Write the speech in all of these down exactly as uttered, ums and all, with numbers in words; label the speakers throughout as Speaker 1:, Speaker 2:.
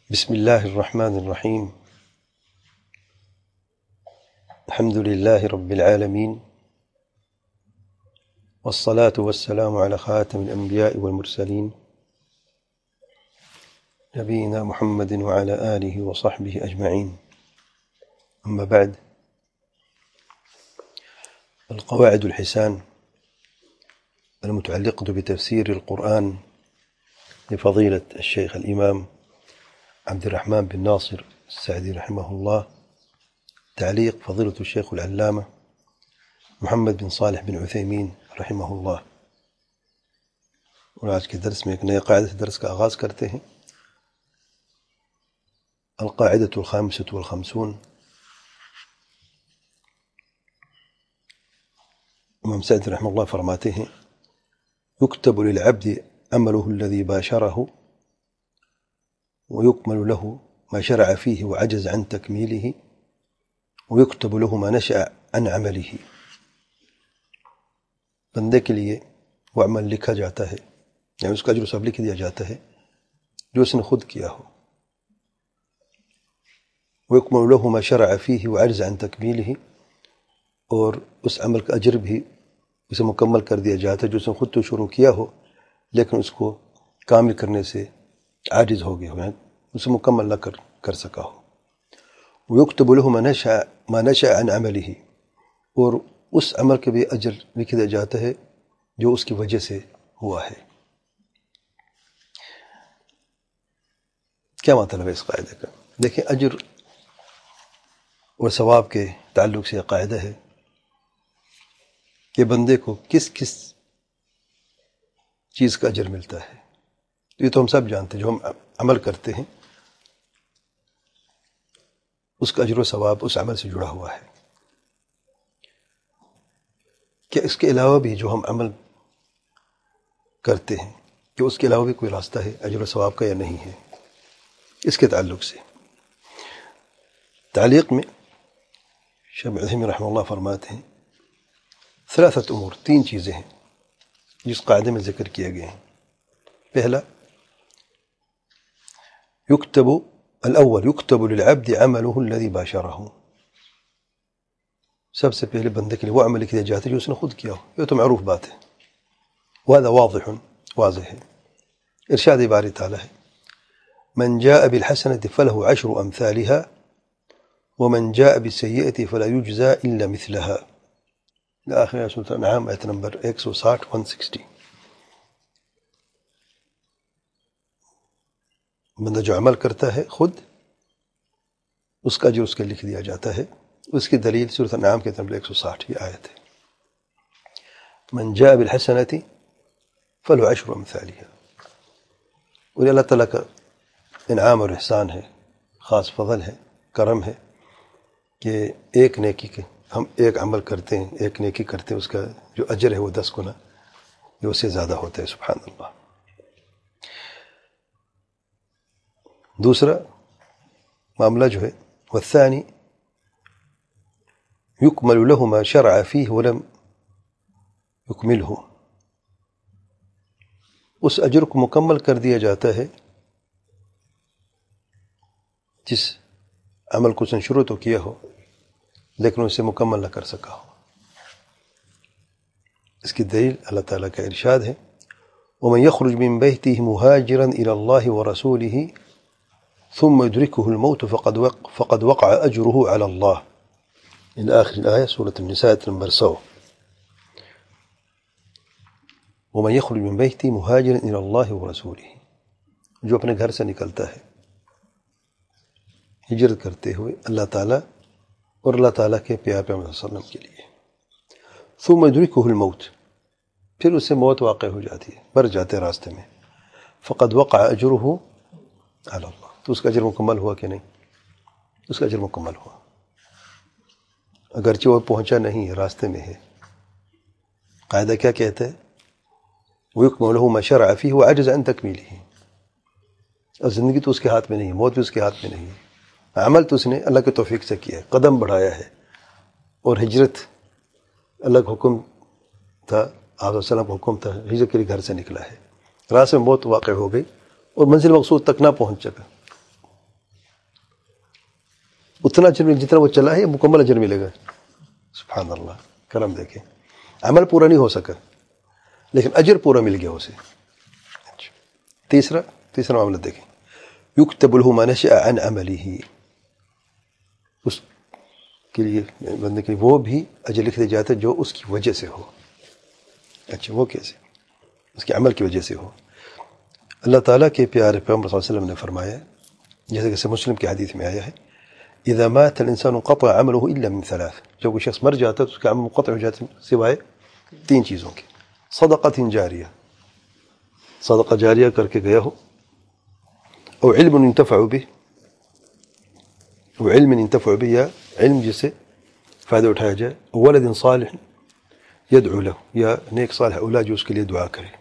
Speaker 1: بسم الله الرحمن الرحيم. الحمد لله رب العالمين، والصلاة والسلام على خاتم الأنبياء والمرسلين نبينا محمد وعلى آله وصحبه أجمعين. أما بعد، القواعد الحسان المتعلقة بتفسير القرآن لفضيلة الشيخ الإمام عبد الرحمن بن ناصر السعدي رحمه الله، تعليق فضيلة الشيخ العلامة محمد بن صالح بن عثيمين رحمه الله. اور آج کے درس میں ایک نئے قاعدہ سے درس کا آغاز کرتے ہیں. القاعدة الخامسة والخمسون. امام سعد رحمہ اللہ فرماتے ہیں: يكتب للعبد عمله الذي باشره ويكمل له ما شرع فيه وعجز عن تكميله ويكتب له ما نشأ عن عمله. بندے کے لیے وہ عمل لکھا جاتا ہے، یعنی اس کا اجر سب لکھ دیا جاتا ہے جو اس نے خود کیا ہو. ويكمل له ما شرع فيه وعجز عن تكميله، اور اس عمل کا اجر بھی اسے مکمل کر دیا جاتا ہے جو اس نے خود تو شروع کیا ہو لیکن اس کو کامل کرنے سے عاجز ہو گیا ہو، یعنی اسے مکمل نہ کر کر سکا ہو. ويكتب له ما نشأ ما نشأ عن عمله، اور اس عمل کے بھی اجر لکھ دیا جاتا ہے جو اس کی وجہ سے ہوا ہے. کیا مطلب ہے اس قاعدے کا؟ دیکھیں، اجر اور ثواب کے تعلق سے یہ قاعدہ ہے کہ بندے کو کس کس چیز کا اجر ملتا ہے. تو یہ تو ہم سب جانتے ہیں، جو ہم عمل کرتے ہیں اس کا اجر و ثواب اس عمل سے جڑا ہوا ہے. کیا اس کے علاوہ بھی جو ہم عمل کرتے ہیں کہ اس کے علاوہ بھی کوئی راستہ ہے اجر و ثواب کا یا نہیں ہے؟ اس کے تعلق سے تعلیق میں شیخ عثیمین رحمہ اللہ فرماتے ہیں: ثلاثت امور، تین چیزیں ہیں جس قاعدے میں ذکر کیے گئے ہیں. پہلا، یکتب الاول یکتب للعبد عمله الذي باشره، سب سے پہلے بندے کے لیے وہ عمل لکھ دیا جاتا ہے جو اس نے خود کیا ہو. یہ تو معروف بات ہے، وهذا واضح، واضح ہے. ارشاد باری تعالی ہے: من جاء بالحسنة فله عشر امثالها ومن جاء بالسيئة فلا يجزى الا مثلها. آخر سورۃ الانعام آیت نمبر ایک سو ساٹھ ایک سو ساٹھ. بندہ جو عمل کرتا ہے خود، اس کا جو اس کے لکھ دیا جاتا ہے. اس کی دلیل سورۃ الانعام کے نمبر ایک سو ساٹھ یہ آیت ہے. من جاء بالحسنة فله عشر امثالها. اور اللہ تعالیٰ کا انعام اور احسان ہے، خاص فضل ہے، کرم ہے کہ ایک نیکی کے ہم ایک عمل کرتے ہیں، ایک نیکی کرتے ہیں، اس کا جو اجر ہے وہ دس گنا جو اس سے زیادہ ہوتا ہے. سبحان اللہ. دوسرا معاملہ جو ہے، والثانی یکمل له ما شرع فیہ ولم یکملہ، اس اجر کو مکمل کر دیا جاتا ہے جس عمل کو اس نے شروع تو کیا ہو لیکن اسے مکمل نہ کر سکا ہو. اس کی دلیل اللہ تعالیٰ کا ارشاد ہے: ومن يخرج من بيته مهاجرا إلى الله ورسوله ثم يدركه الموت فقد وقع, فقد وقع أجره على الله. إلى آخر الآية سورة النساء نمبر سو. ومن يخرج من بيته مهاجرا إلى الله ورسوله، جو اپنے گھر سے نکلتا ہے ہجرت کرتے ہوئے اللہ تعالیٰ اور اللہ تعالیٰ کے پیارے پیغمبر صلی اللہ علیہ وسلم کے لیے، ثم يدركه الموت، پھر اس سے موت واقع ہو جاتی ہے، مر جاتے ہیں راستے میں، فقد وقع اجره على اللہ، تو اس کا اجر مکمل ہوا کہ نہیں؟ اس کا اجر مکمل ہوا، اگرچہ وہ پہنچا نہیں ہے، راستے میں ہے. قاعدہ کیا کہتا ہے؟ ويكمل له ما شرع فيه وعجز عن تكميله. اور زندگی تو اس کے ہاتھ میں نہیں ہے، موت بھی اس کے ہاتھ میں نہیں ہے. عمل تو اس نے اللہ کے توفیق سے کیا ہے، قدم بڑھایا ہے، اور ہجرت اللہ کا حکم تھا، آپ علیہ وسلم کا حکم تھا، ہجرت کے لیے گھر سے نکلا ہے، راستے میں موت واقع ہو گئی اور منزل مقصود تک نہ پہنچ سکا. اتنا اجر جتنا وہ چلا ہے مکمل اجر ملے گا. سبحان اللہ, کرم دیکھیں, عمل پورا نہیں ہو سکا لیکن اجر پورا مل گیا اسے. تیسرا تیسرا معاملہ دیکھیں, یکتب له ما نشأ عن عمله, اس کے لیے بندے کے لیے وہ بھی اجر لکھ دیا جاتا ہے جو اس کی وجہ سے ہو. اچھا وہ کیسے؟ اس کے عمل کی وجہ سے ہو. اللہ تعالیٰ کے پیارے پیغمبر صلی اللہ علیہ وسلم نے فرمایا, جیسے کہ مسلم کی حدیث میں آیا ہے, اذا مات الانسان انقطع عمله الا من ثلاث, جب کوئی شخص مر جاتا ہے تو اس کا عمل منقطع ہو جاتا ہے سوائے تین چیزوں کے. صدقۃ جاریہ, صدقہ جاریہ کر کے گیا ہو, او علم ينتفع به, او علم ينتفع به, یا علم جس سے فائدہ اٹھایا جائے, ولد صالح يدعو له, یا نیک صالح اولاد جو اس کے لیے دعا کرے.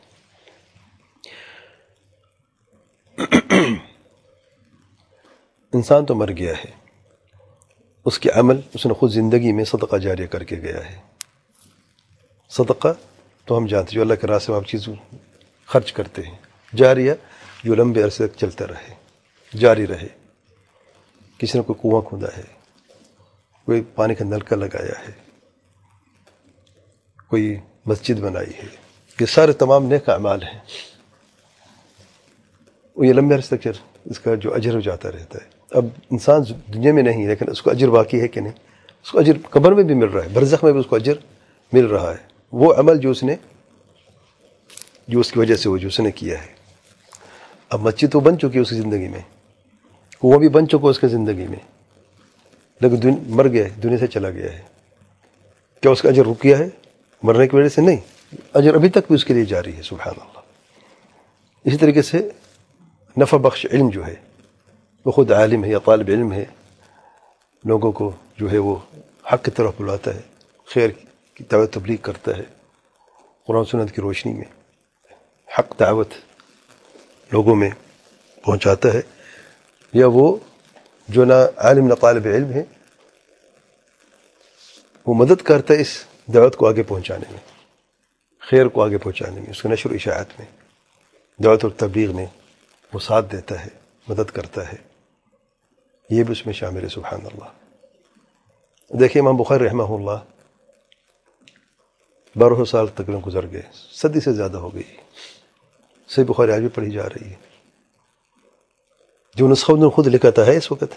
Speaker 1: انسان تو مر گیا ہے, اس کے عمل اس نے خود زندگی میں صدقہ جاریہ کر کے گیا ہے. صدقہ تو ہم جانتے ہیں جو اللہ کے راستے میں آپ چیز خرچ کرتے ہیں. جاریہ جو لمبے عرصے تک چلتا رہے, جاری رہے. کسی نے کوئی کنواں کھودا ہے, کوئی پانی کا نلکا لگایا ہے, کوئی مسجد بنائی ہے, یہ سارے تمام نیک اعمال ہیں. وہ یہ لمبے عرصے تک چل, اس کا جو اجر ہو جاتا رہتا ہے. اب انسان دنیا میں نہیں لیکن اس کو اجر باقی ہے کہ نہیں؟ اس کو اجر قبر میں بھی مل رہا ہے, برزخ میں بھی اس کو اجر مل رہا ہے. وہ عمل جو اس نے جو اس کی وجہ سے وہ جو اس نے کیا ہے. اب مسجد تو بن چکی ہے اس کی زندگی میں, وہ بھی بن چکا اس کی زندگی میں, لیکن دن مر گیا ہے, دنیا سے چلا گیا ہے. کیا اس کا اجر رک گیا ہے مرنے کی وجہ سے؟ نہیں, اجر ابھی تک بھی اس کے لیے جاری ہے. سبحان اللہ. اسی طریقے سے نفع بخش علم جو ہے, وہ خود عالم ہے یا طالب علم ہے, لوگوں کو جو ہے وہ حق کی طرف بلاتا ہے, خیر کی دعوت تبلیغ کرتا ہے, قرآن سنت کی روشنی میں حق دعوت لوگوں میں پہنچاتا ہے. یا وہ جو نہ عالم نہ طالب علم ہے, وہ مدد کرتا ہے اس دعوت کو آگے پہنچانے میں, خیر کو آگے پہنچانے میں, اس کو نشر و اشاعت میں, دعوت اور تبلیغ میں وہ ساتھ دیتا ہے, مدد کرتا ہے. یہ بھی اس میں شامل ہے. سبحان اللہ. دیکھیں امام بخاری رحمہ اللہ بارہ سال تقریباً گزر گئے, صدی سے زیادہ ہو گئی. صحیح بخاری آج بھی پڑھی جا رہی ہے. جو نسخہ انہوں نے خود لکھا تھا ہے اس وقت,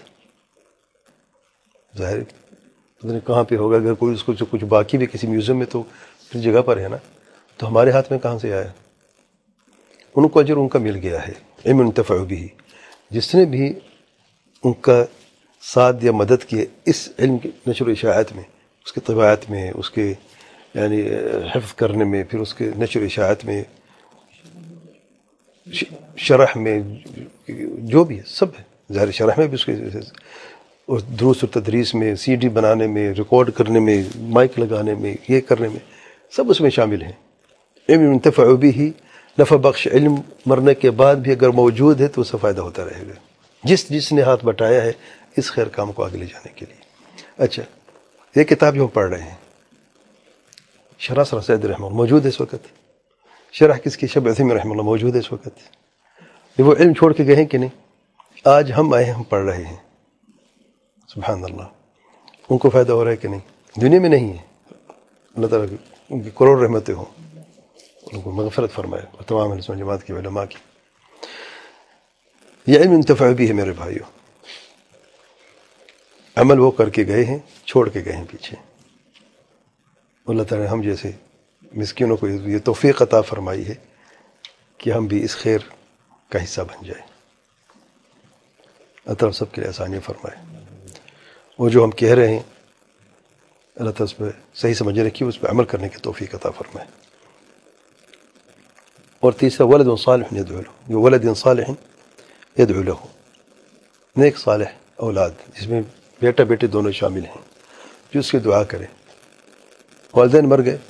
Speaker 1: ظاہر پتہ نہیں کہاں پہ ہوگا. اگر کوئی اس کو جو کچھ باقی بھی کسی میوزیم میں تو پھر جگہ پر ہے نا, تو ہمارے ہاتھ میں کہاں سے آیا؟ ان کو اجر ان کا مل گیا ہے. علم ينتفع به, جس نے بھی ان کا ساتھ یا مدد کی اس علم کی نشر و اشاعت میں, اس کے طباعت میں, اس کے یعنی حفظ کرنے میں, پھر اس کے نشر و اشاعت میں, شرح میں, جو بھی ہے سب ہے. ظاہر شرح میں بھی اس کے, اور دروس و تدریس میں, سی ڈی بنانے میں, ریکارڈ کرنے میں, مائک لگانے میں, یہ کرنے میں, سب اس میں شامل ہیں. علم ينتفع به, نفع بخش علم مرنے کے بعد بھی اگر موجود ہے تو اس سے فائدہ ہوتا رہے گا جس جس نے ہاتھ بٹایا ہے اس خیر کام کو آگے لے جانے کے لیے. اچھا, یہ کتاب جو ہم پڑھ رہے ہیں شرح سر سید رحمہ اللہ موجود ہے اس وقت. شرح کس کی؟ شیخ عثیمین رحمہ اللہ موجود ہے اس وقت. یہ وہ علم چھوڑ کے گئے ہیں کہ نہیں؟ آج ہم آئے ہیں, ہم پڑھ رہے ہیں. سبحان اللہ. ان کو فائدہ ہو رہا ہے کہ نہیں؟ دنیا میں نہیں ہے. اللہ تعالیٰ کی ان کی کروڑ رحمتیں ہوں, ان کو مغفرت فرمائے, اور تمام اہل سنت جماعت کی علماء کی. یہ علم انتفاع بھی ہے میرے بھائیوں. عمل وہ کر کے گئے ہیں, چھوڑ کے گئے ہیں پیچھے. اللہ تعالیٰ نے ہم جیسے مسکینوں کو یہ توفیق عطا فرمائی ہے کہ ہم بھی اس خیر کا حصہ بن جائیں. اللہ تعالیٰ سب کے لیے آسانی فرمائے. وہ جو ہم کہہ رہے ہیں اللہ تعالیٰ اس پہ صحیح سمجھنے کی, اس پہ عمل کرنے کی توفیق عطا فرمائے. اور تیسرا ولد صالح يدعو له, جو ولد صالح يدعو له, نیک صالح اولاد جس میں بیٹا بیٹے دونوں شامل ہیں, جو اس کی دعا کرے. والدین مر گئے,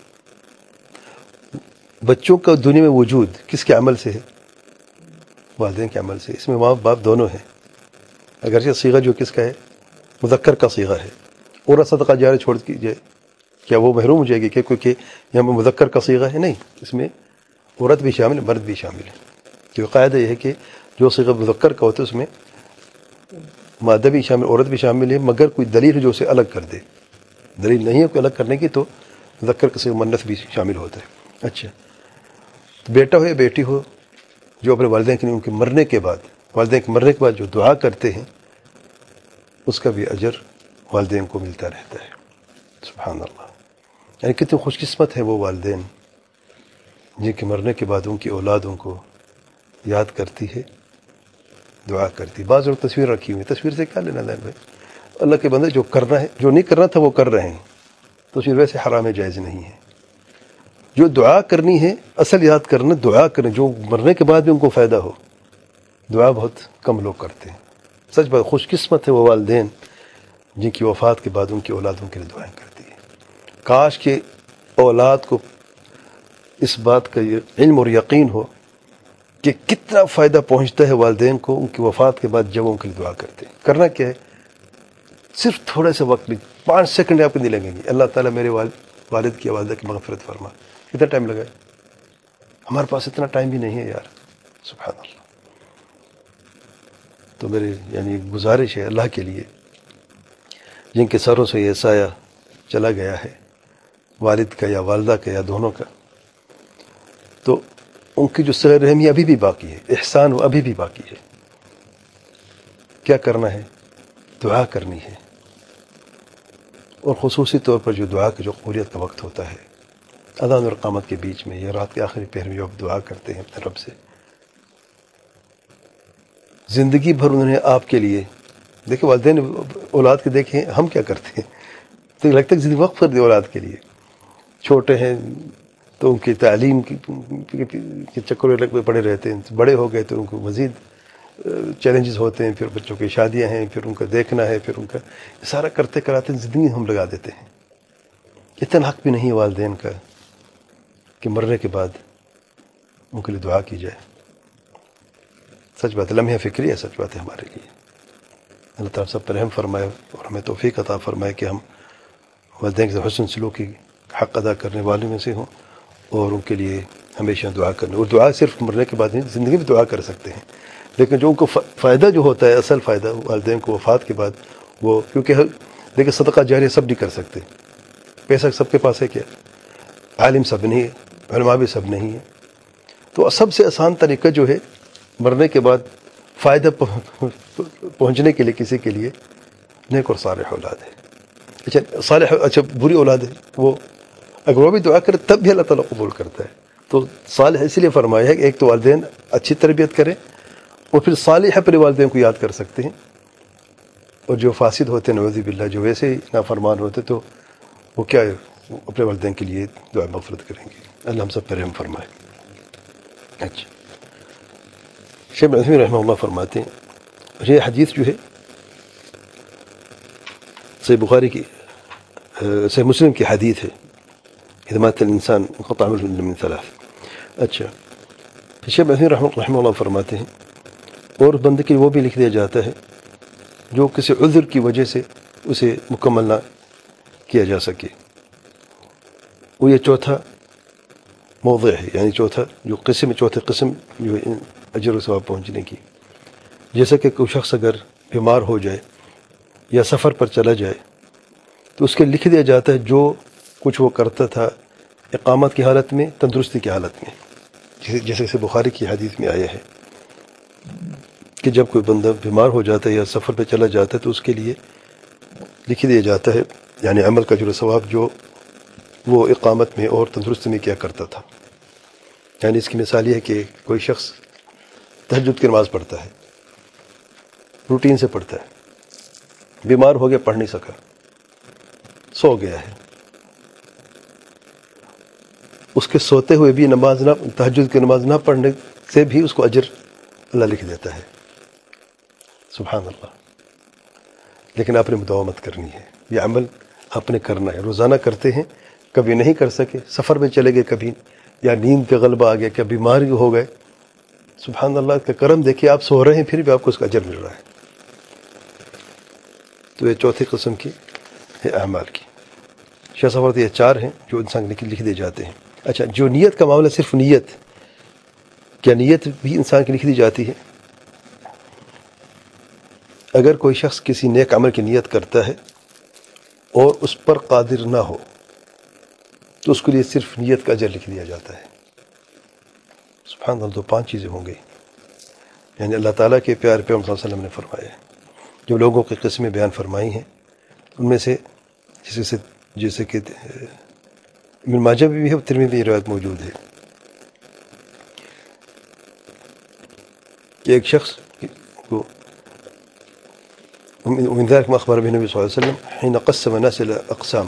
Speaker 1: بچوں کا دنیا میں وجود کس کے عمل سے ہے؟ والدین کے عمل سے. اس میں ماں باپ دونوں ہیں. اگرچہ صیغہ جو کس کا ہے؟ مذکر کا صیغہ ہے. اور صدقہ جارہ چھوڑ دیجیے, کیا وہ محروم ہو جائے گی؟ کہ کیونکہ یہاں پر مذکر کا صیغہ ہے. نہیں, اس میں عورت بھی شامل ہے, مرد بھی شامل ہے. کیونکہ قاعدہ یہ ہے کہ جو صیغہ مذکر کا ہوتا ہے اس میں مادہ بھی شامل، عورت بھی شامل ہے، مگر کوئی دلیل ہے جو اسے الگ کر دے. دلیل نہیں ہے کوئی الگ کرنے کی تو ذکر کسی منت بھی شامل ہوتا ہے. اچھا، بیٹا ہو یا بیٹی ہو جو اپنے والدین کے لیے ان کے مرنے کے بعد والدین کے مرنے کے بعد جو دعا کرتے ہیں اس کا بھی اجر والدین کو ملتا رہتا ہے. سبحان اللہ. یعنی کتنے خوش قسمت ہیں وہ والدین جن کے مرنے کے بعد ان کی اولاد ان کو یاد کرتی ہے، دعا کرتی. بعض لوگ تصویر رکھی ہوئی، تصویر سے کیا لینا دینا بھائی؟ اللہ کے بندے جو کرنا ہے، جو نہیں کرنا تھا وہ کر رہے ہیں. تصویر ویسے حرام جائز نہیں ہے. جو دعا کرنی ہے اصل یاد کرنا، دعا کریں جو مرنے کے بعد بھی ان کو فائدہ ہو. دعا بہت کم لوگ کرتے ہیں. سچ بات خوش قسمت ہے وہ والدین جن کی وفات کے بعد ان کی اولادوں کے لیے دعائیں کرتی ہے. کاش کہ اولاد کو اس بات کا یہ علم اور یقین ہو کہ کتنا فائدہ پہنچتا ہے والدین کو ان کی وفات کے بعد جب ان کے لیے دعا کرتے ہیں. کرنا کیا ہے؟ صرف تھوڑے سے وقت بھی، پانچ سیکنڈ آپ کو نہیں لگیں گے. اللہ تعالیٰ میرے والد والد کی والدہ کی مغفرت فرما. کتنا ٹائم لگا ہے؟ ہمارے پاس اتنا ٹائم بھی نہیں ہے یار. سبحان اللہ. تو میری یعنی گزارش ہے اللہ کے لیے جن کے سروں سے یہ سایہ چلا گیا ہے، والد کا یا والدہ کا یا دونوں کا، تو ان کی جو صلہ رحمی ابھی بھی باقی ہے، احسان وہ ابھی بھی باقی ہے. کیا کرنا ہے؟ دعا کرنی ہے. اور خصوصی طور پر جو دعا کی جو قبولیت کا وقت ہوتا ہے اذان اور اقامت کے بیچ میں، یہ رات کے آخری پہر میں جو آپ دعا کرتے ہیں اپنے رب سے، زندگی بھر انہوں نے آپ کے لیے دیکھیں، والدین اولاد کے دیکھیں ہم کیا کرتے ہیں تو لگتا ہے کہ زندگی وقف کر دی اولاد کے لیے. چھوٹے ہیں تو ان کی تعلیم کے چکر میں لگ پڑے رہتے ہیں، بڑے ہو گئے تو ان کو مزید چیلنجز ہوتے ہیں، پھر بچوں کی شادیاں ہیں، پھر ان کا دیکھنا ہے، پھر ان کا سارا کرتے کراتے زندگی ہم لگا دیتے ہیں. اتنا حق بھی نہیں ہے والدین کا کہ مرنے کے بعد ان کے لیے دعا کی جائے. سچ بات ہے، لمحہ فکری ہے، سچ بات ہے ہمارے لیے. اللہ تعالیٰ سب پر رحم فرمائے اور ہمیں توفیق عطا فرمائے کہ ہم والدین کے حسن سلوک کی حق ادا کرنے والوں میں سے ہوں اور ان کے لیے ہمیشہ دعا کرنے. اور دعا صرف مرنے کے بعد نہیں، زندگی میں دعا کر سکتے ہیں، لیکن جو ان کو فائدہ جو ہوتا ہے، اصل فائدہ والدین کو وفات کے بعد وہ، کیونکہ دیکھیں صدقہ جاریہ سب نہیں کر سکتے. پیسہ سب کے پاس ہے کیا؟ عالم سب نہیں ہے، علماء بھی سب نہیں ہے. تو سب سے آسان طریقہ جو ہے مرنے کے بعد فائدہ پہنچنے کے لیے کسی کے لیے، نیک اور صالح اولاد ہے. اچھا صالح اچھا بری اولاد ہے، وہ اگر وہ بھی دعا کرے تب بھی اللہ تعالیٰ قبول کرتا ہے. تو صالح اس لیے فرمایا ہے کہ ایک تو والدین اچھی تربیت کریں اور پھر صالح اپنے والدین کو یاد کر سکتے ہیں. اور جو فاسد ہوتے ہیں نعوذ باللہ، جو ویسے ہی نافرمان ہوتے تو وہ کیا ہے، وہ اپنے والدین کے لیے دعا مغفرت کریں گے. اللہ ہم سب پر رحم فرمائے. اچھا، شیخ ابن عثیمین رحمہ اللہ فرماتے ہیں، یہ حدیث جو ہے صحیح بخاری کی صحیح مسلم کی حدیث ہے، اذا مات الانسان انقطع عمله الا من ثلاث. اچھا، شیخ ابن عثیمین رحمہ اللہ فرماتے ہیں اور بندے کے لیے وہ بھی لکھ دیا جاتا ہے جو کسی عذر کی وجہ سے اسے مکمل نہ کیا جا سکے. وہ یہ چوتھا موضع ہے، یعنی چوتھا جو قسم چوتھے قسم جو اجر و ثواب پہنچنے کی. جیسا کہ کوئی شخص اگر بیمار ہو جائے یا سفر پر چلا جائے تو اس کے لکھ دیا جاتا ہے جو کچھ وہ کرتا تھا اقامت کی حالت میں، تندرستی کی حالت میں، جیسے جیسے بخاری کی حدیث میں آیا ہے کہ جب کوئی بندہ بیمار ہو جاتا ہے یا سفر پہ چلا جاتا ہے تو اس کے لیے لکھ دیا جاتا ہے یعنی عمل کا اجر و ثواب جو وہ اقامت میں اور تندرستی میں کیا کرتا تھا. یعنی اس کی مثال یہ ہے کہ کوئی شخص تہجد کی نماز پڑھتا ہے، روٹین سے پڑھتا ہے، بیمار ہو گیا، پڑھ نہیں سکا، سو گیا ہے. اس کے سوتے ہوئے بھی نماز نہ تہجد کی نماز نہ پڑھنے سے بھی اس کو اجر اللہ لکھ دیتا ہے. سبحان اللہ. لیکن آپ نے مداومت کرنی ہے، یہ عمل آپ نے کرنا ہے. روزانہ کرتے ہیں، کبھی نہیں کر سکے، سفر میں چلے گئے کبھی، یا نیند کا غلبہ آ گیا، کیا بیماری ہو گئے، سبحان اللہ کا کرم دیکھیے، آپ سو رہے ہیں پھر بھی آپ کو اس کا اجر مل رہا ہے. تو یہ چوتھی قسم کی ہے اعمال کی. شاہ صاحب یہ چار ہیں جو انسان لکھ دیے جاتے ہیں. اچھا، جو نیت کا معاملہ، صرف نیت، کیا نیت بھی انسان کی لکھ دی جاتی ہے؟ اگر کوئی شخص کسی نیک عمل کی نیت کرتا ہے اور اس پر قادر نہ ہو تو اس کے لیے صرف نیت کا اجر لکھ دیا جاتا ہے. سبحان اللہ, تو پانچ چیزیں ہوں گی. یعنی اللہ تعالیٰ کے پیارے پیغمبر صلی اللہ علیہ وسلم نے فرمایا ہے, جو لوگوں کی قسمیں بیان فرمائی ہیں ان میں سے جیسے سے جیسے کہ ابن ماجہ بھی ہے, ترمذی میں روایت موجود ہے کہ ایک شخص کو ومن ذلك ما أخبر به النبي صلى الله عليه وسلم حين قسم الناس إلى أقسام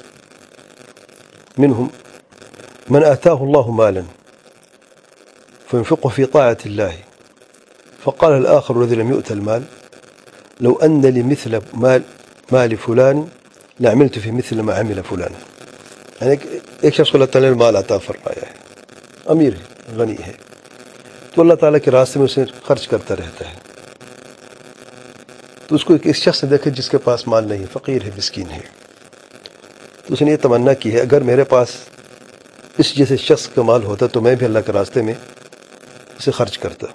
Speaker 1: منهم من آتاه الله مالا فينفقه في طاعة الله فقال الآخر الذي لم يؤت المال لو أن لي مثل مال مال فلان لعملت في مثل ما عمل فلان. يعني ایک شخص کو اللہ تعالیٰ نے مال عطا فرمایا ہے, امیر ہے, غنی ہے, تو اللہ تعالیٰ کے راستے میں اسے خرچ کرتا رہتا ہے. تو اس کو ایک شخص نے دیکھا جس کے پاس مال نہیں, فقیر ہے, مسکین ہے, تو اس نے یہ تمنا کی ہے اگر میرے پاس اس جیسے شخص کا مال ہوتا تو میں بھی اللہ کے راستے میں اسے خرچ کرتا.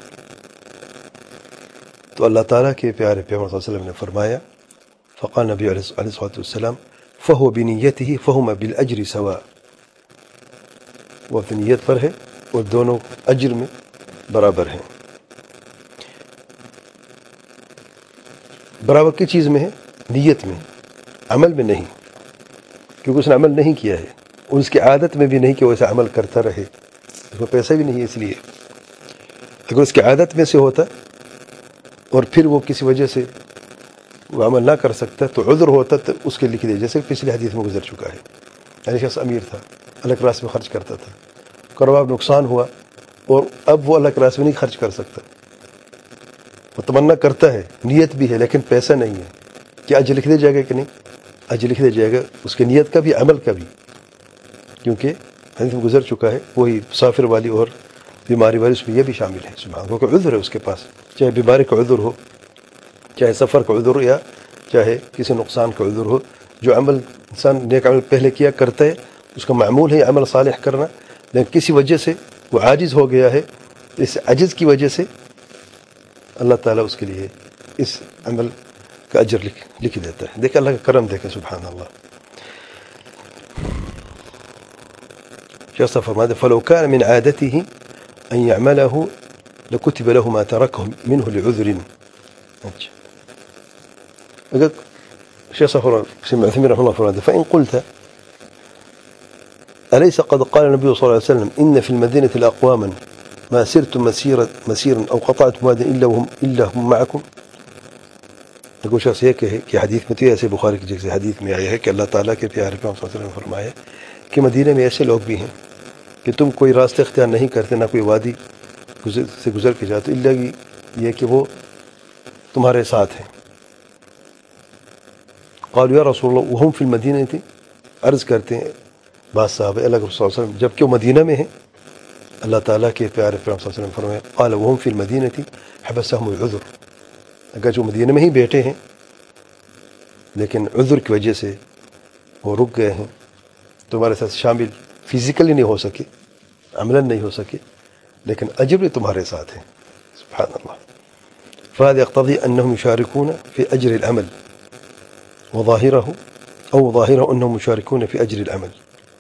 Speaker 1: تو اللہ تعالیٰ کے پیارے پیغمبر صلی اللہ علیہ وسلم نے فرمایا, فقال نبی علیہ الصلوۃ والسلام فهو بنیته فهما بالاجر سواء, وہ اپنی نیت پر ہے اور دونوں اجر میں برابر ہیں. برابر کی چیز میں ہے, نیت میں, عمل میں نہیں, کیونکہ اس نے عمل نہیں کیا ہے اور اس کی عادت میں بھی نہیں کہ وہ ایسا عمل کرتا رہے, اس کو پیسہ بھی نہیں ہے. اس لیے اگر اس کی عادت میں سے ہوتا اور پھر وہ کسی وجہ سے وہ عمل نہ کر سکتا تو عذر ہوتا تو اس کے لکھ دیا, جیسے پچھلی حدیث میں گزر چکا ہے. یعنی شخص امیر تھا, اللہ کے راستے میں خرچ کرتا تھا, کاروبار نقصان ہوا اور اب وہ اللہ کے راستے میں نہیں خرچ کر سکتا, وہ تمنا کرتا ہے, نیت بھی ہے لیکن پیسہ نہیں ہے, کیا اجر لکھ دیا جائے گا کہ نہیں؟ اجر لکھ دیا جائے گا, اس کے نیت کا بھی عمل کا بھی, کیونکہ حدیث میں گزر چکا ہے وہی مسافر والی اور بیماری والی, اس میں یہ بھی شامل ہے. سبحان اللہ, کیونکہ عذر ہے اس کے پاس, چاہے بیماری کا عذر ہو, چاہے سفر کا عذر ہو, یا چاہے کسی نقصان کا عذر ہو. جو عمل انسان نیک عمل پہلے کیا کرتا ہے اس کا معمول ہے عمل صالح کرنا, لیکن کسی وجہ سے وہ عاجز ہو گیا ہے, اس عجز کی وجہ سے اللہ تعالیٰ اس کے لیے اس عمل کا اجر لکھ لکھ دیتا ہے. دیکھیں اللہ کا کرم, دیکھیں سبحان اللہ. شخص فرماتے فلو كان من عادته أن يعمله لكتب له ما تركه منه لعذر. اچھا, اگر شیخ ابن عثیمین رحمہ اللہ فرماتے فإن قلت أليس قد قال النبي صلى الله عليه وسلم إن في المدينة الأقواما ما سرتم مسيرا مسيرا أو قطعتم واديا إلا وهم إلا هم معكم. اگر شخص یہ کہے کہ حدیث میں تو ایسے بخاری کی جیسے حدیث میں آیا ہے کہ اللہ تعالیٰ کے پیارے پیغمبر صلی اللہ علیہ وسلم نے فرمایا کہ مدینہ میں ایسے لوگ بھی ہیں کہ تم کوئی راستہ اختیار نہیں کرتے, نہ کوئی وادی گزر سے گزر کے جاتے, اللہ یہ کہ وہ تمہارے ساتھ ہیں. قالوا یا رسول اللہ وهم فی المدینہ تھی, عرض کرتے ہیں بعض صحابہ اللہ کے رسول صلی اللہ علیہ وسلم جب کہ وہ مدینہ میں ہیں. اللہ تعالیٰ کے پیارے پیغمبر صلی اللہ علیہ وسلم فرمایا قال وهم فی المدینہ تھی حبسهم العذر, اگر جو مدینہ میں ہی بیٹھے ہیں لیکن عذر کی وجہ سے وہ رک گئے ہیں تو ہمارے ساتھ شامل فزیکلی نہیں ہو سکے, عملاً نہیں ہو سکے, لیکن اجر بھی تمہارے ساتھ ہیں. سبحان اللہ. فهذا يقتضي أنهم يشاركون في أجر العمل وظاهره أو ظاهره أنهم مشاركون في أجر العمل.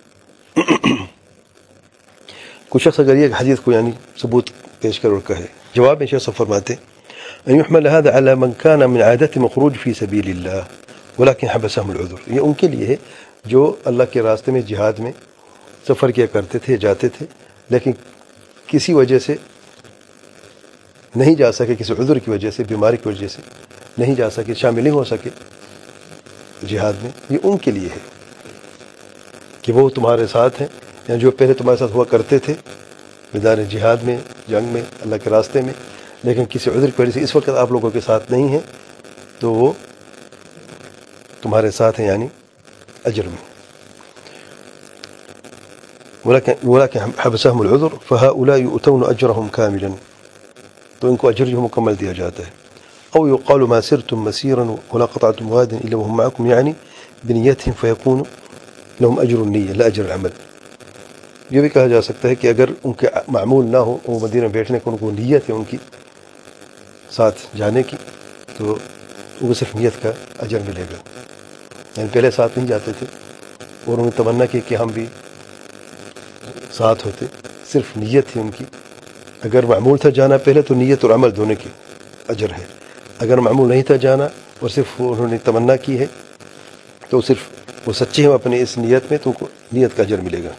Speaker 1: کوئی شخص اگر یہ حدیث کو یعنی ثبوت پیش کر اور کہے, جواب میں شیخ فرماتے أن يحمل هذا على من كان من عادته مخروج في سبيل الله ولكن حبسهم العذر. یہ ان کے لیے ہے جو اللہ کے راستے میں جہاد میں سفر کیا کرتے تھے, جاتے تھے, لیکن کسی وجہ سے نہیں جا سکے, کسی عذر کی وجہ سے, بیماری کی وجہ سے نہیں جا سکے, شامل نہیں ہو سکے جہاد میں. یہ ان کے لیے ہے کہ وہ تمہارے ساتھ ہیں, یا جو پہلے تمہارے ساتھ ہوا کرتے تھے میدان جہاد میں, جنگ میں, اللہ کے راستے میں, لیکن کسی عذر کی وجہ سے اس وقت آپ لوگوں کے ساتھ نہیں ہیں, تو وہ تمہارے ساتھ ہیں یعنی اجر میں. ولكن ولكن حبسهم العذر فهؤلاء يؤتون أجرهم كاملا, تو ان کو اجر جو مکمل دیا جاتا ہے. او يقال ما سرتم مسيرا ولا قطعتم واديا الا وهم معكم يعني بنيتهم فيكون لهم اجر النية لا اجر العمل. یہ بھی کہا جا سکتا ہے کہ اگر ان کے معمول نہ ہو, وہ مدینہ بیٹھنے کو ان کو نیت ہے ان کی ساتھ جانے کی, تو وہ صرف نیت کا اجر ملے گا. یعنی پہلے ساتھ نہیں جاتے تھے اور انہوں نے تمنا کی کہ ہم بھی ساتھ ہوتے, صرف نیت تھی ان کی. اگر معمول تھا جانا پہلے تو نیت اور عمل دونوں کی اجر ہے. اگر معمول نہیں تھا جانا اور صرف انہوں نے تمنا کی ہے تو صرف وہ سچے ہیں اپنے اس نیت میں تو نیت کا اجر ملے گا.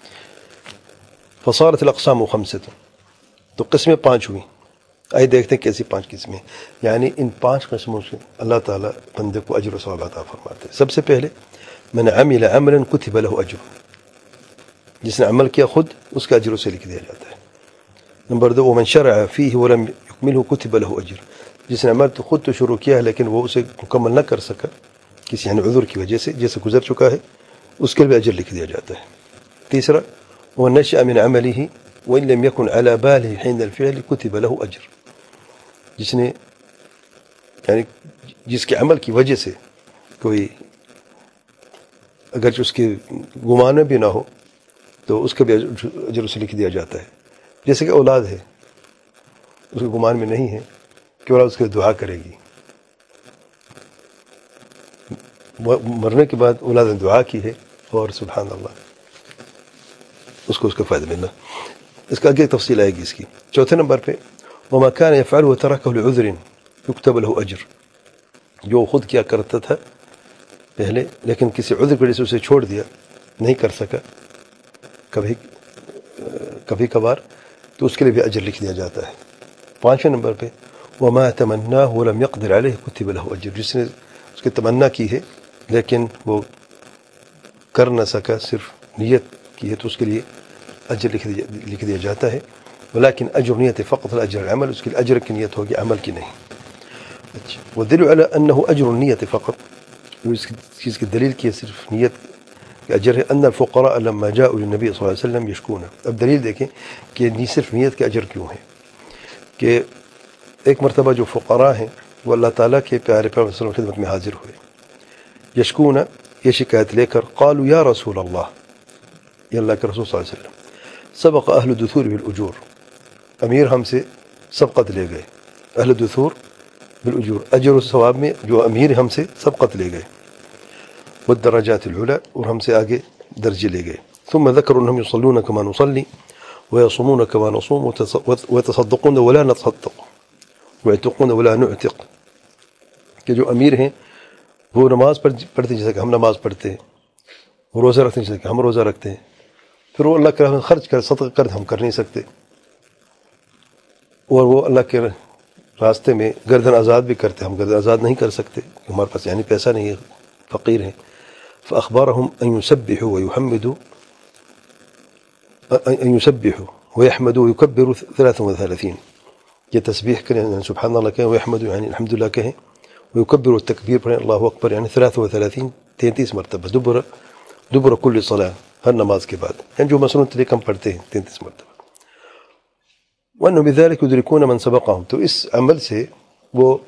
Speaker 1: فصارت الاقسام خمسۃ, تو قسمیں پانچ ہوئیں. آئے دیکھتے ہیں کیسی پانچ قسمیں. یعنی ان پانچ قسموں سے اللہ تعالیٰ بندے کو اجر و ثواب عطا فرماتے ہیں. سب سے پہلے من عمل عملا کتب له اجر, جس نے عمل کیا خود اس کا اجر اسے لکھ دیا جاتا ہے. نمبر دو ومن شرع فيه ولم يكمله كتب له اجر, جس نے عمل تو خود تو شروع کیا ہے لیکن وہ اسے مکمل نہ کر سکا کسی یعنی عذر کی وجہ سے, جیسے گزر چکا ہے, اس کے لیے اجر لکھ دیا جاتا ہے. تیسرا ونشأ من عمله وإن لم يكن على باله حين الفعل كتب له اجر, جس نے یعنی جس کے عمل کی وجہ سے کوئی اگرچہ اس کے گمان میں بھی نہ ہو تو اس کا بھی اجر اسے لکھ دیا جاتا ہے. جیسے کہ اولاد ہے, اس کے گمان میں نہیں ہے کہ اولاد اس کے دعا کرے گی, مرنے کے بعد اولاد نے دعا کی ہے اور سبحان اللہ اس کو اس کا فائدہ ملنا. اس کا آگے تفصیل آئے گی اس کی. چوتھے نمبر پہ وما كان يفعله وتركه لعذر يكتب له اجر, جو خود کیا کرتا تھا پہلے لیکن کسی عذر کی وجہ سے اسے چھوڑ دیا, نہیں کر سکا کبھی کبھی کبھار, تو اس کے لیے بھی اجر لکھ دیا جاتا ہے. پانچویں نمبر پہ وما تمناه ولم يقدر عليه كتب له اجر, جس نے اس کی تمنا کی ہے لیکن وہ کر نہ سکا, صرف نیت کی ہے تو اس کے لیے اجر لکھ دیا لکھ دیا جاتا ہے. ولكن اجر نیت فقط الاجر العمل, اس کے لیے اجر کی نیت ہوگی, عمل کی نہیں. اچھا, والدليل على انه اجر النیت فقط, اس چیز کی دلیل کی صرف نیت کا اجر ہے. ان الفقراء لما جاءوا للنبي صلی اللہ علیہ وسلم يشكون, اب دلیل دیکھیں کہ صرف نیت کے اجر کیوں ہے. کہ ایک مرتبہ جو فقراء ہیں وہ اللہ تعالیٰ کے پیارے پیغمبر صلی اللہ علیہ وسلم خدمت میں حاضر ہوئے. یشکون, یہ شکایت لے کر, قالوا یا رسول اللہ, یا اللہ کے رسول صلی اللہ علیہ وسلم, سبق اہل الدثور بالاجور, امیر ہم سے سبقت لے گئے. اہل الدثور بالاجور, اجر و ثواب میں جو امیر ہم سے سبقت لے گئے. والدرجات العلی, اور ہم سے آگے درجے لے گئے. ثم ذكروا انهم يصلون كما نصلي ويصومون كما نصوم ويتصدقون ولا نتصدق ويعتقون ولا نعتق, کہ جو امیر ہیں وہ نماز پڑھتے جیسا کہ ہم نماز پڑھتے ہیں, وہ روزہ رکھتے ہیں جیسا کہ ہم روزہ رکھتے ہیں, پھر وہ اللہ کے راہ میں خرچ کر صدقہ کر ہم کر نہیں سکتے, اور وہ اللہ کے راستے میں گردن آزاد بھی کرتے, ہم گردن آزاد نہیں کر سکتے, ہمارے پاس یعنی پیسہ نہیں ہے, فقیر ہیں. فأخبرهم أن يسبحوا ويحمدوا أن يسبحوا ويحمدوا ويكبروا ثلاثة وثلاثين, یہ تسبیح کریں سبحان اللہ کہیں, ويحمدوا يعني الحمد لله کہیں, ويكبروا التكبير پڑھیں اللہ اکبر يعني ثلاثة وثلاثين تینتیس مرتبہ, دبر دبر كل صلاة, ہر نماز کے بعد, یعنی جو مسنون طریقہ ہم پڑھتے ہیں تینتیس مرتبہ. وأنهم بذلك يدركون من سبقهم, تو اس عمل سے وہ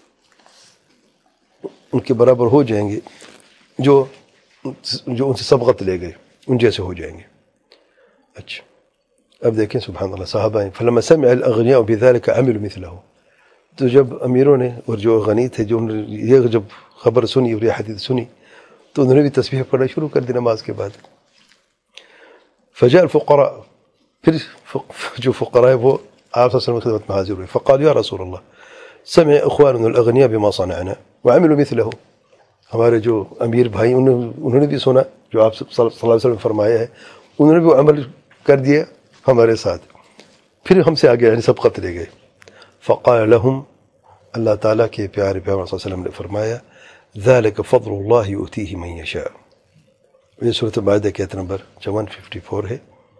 Speaker 1: ان کے برابر ہو جائیں گے جو جو ان سے سبقت لے گئے, ان جیسے ہو جائیں گے. اچھا, اب دیکھیں سبحان اللہ صحابہ ہیں. فلما سمع الاغنياء بذلك عملوا مثله, تو جب امیروں نے اور جو غنی تھے جو یہ جب خبر سنی اور یہ حدیث سنی تو انہوں نے بھی تسبیح پڑھنا شروع کر دی نماز کے بعد. فجاء الفقراء, پھر جو فقراء وہ آپ صلی اللہ علیہ وسلم خدمت میں حاضر ہوئے. فقالوا یا رسول اللہ سمع اخواننا الاغنياء بما صنعنا وعملوا مثله, ہمارے جو امیر بھائی انہوں نے بھی سنا جو آپ صلی اللہ علیہ وسلم فرمایا ہے, انہوں نے بھی عمل کر دیا ہمارے ساتھ, پھر ہم سے آگے یعنی سبقت لے گئے. فقال لهم, اللہ تعالیٰ کے پیارے پیغمبر صلی اللہ علیہ وسلم نے فرمایا, ذلك فضل اللہ یؤتیہ من یشاء. یہ سورۃ المائدہ کے آیت نمبر ایک سو چون ہے.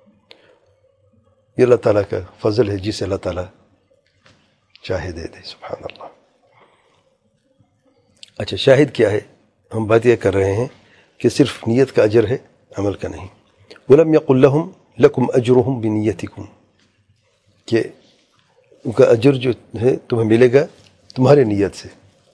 Speaker 1: یہ اللہ تعالیٰ کا فضل ہے, جسے اللہ تعالیٰ چاہے دے دے. سبحان اللہ. اچھا, شاہد کیا ہے؟ ہم بات یہ کر رہے ہیں کہ صرف نیت کا اجر ہے, عمل کا نہیں. ولم يقل لهم لكم اجرهم بنیتکم, کہ ان کا اجر جو ہے تمہیں ملے گا تمہاری نیت سے.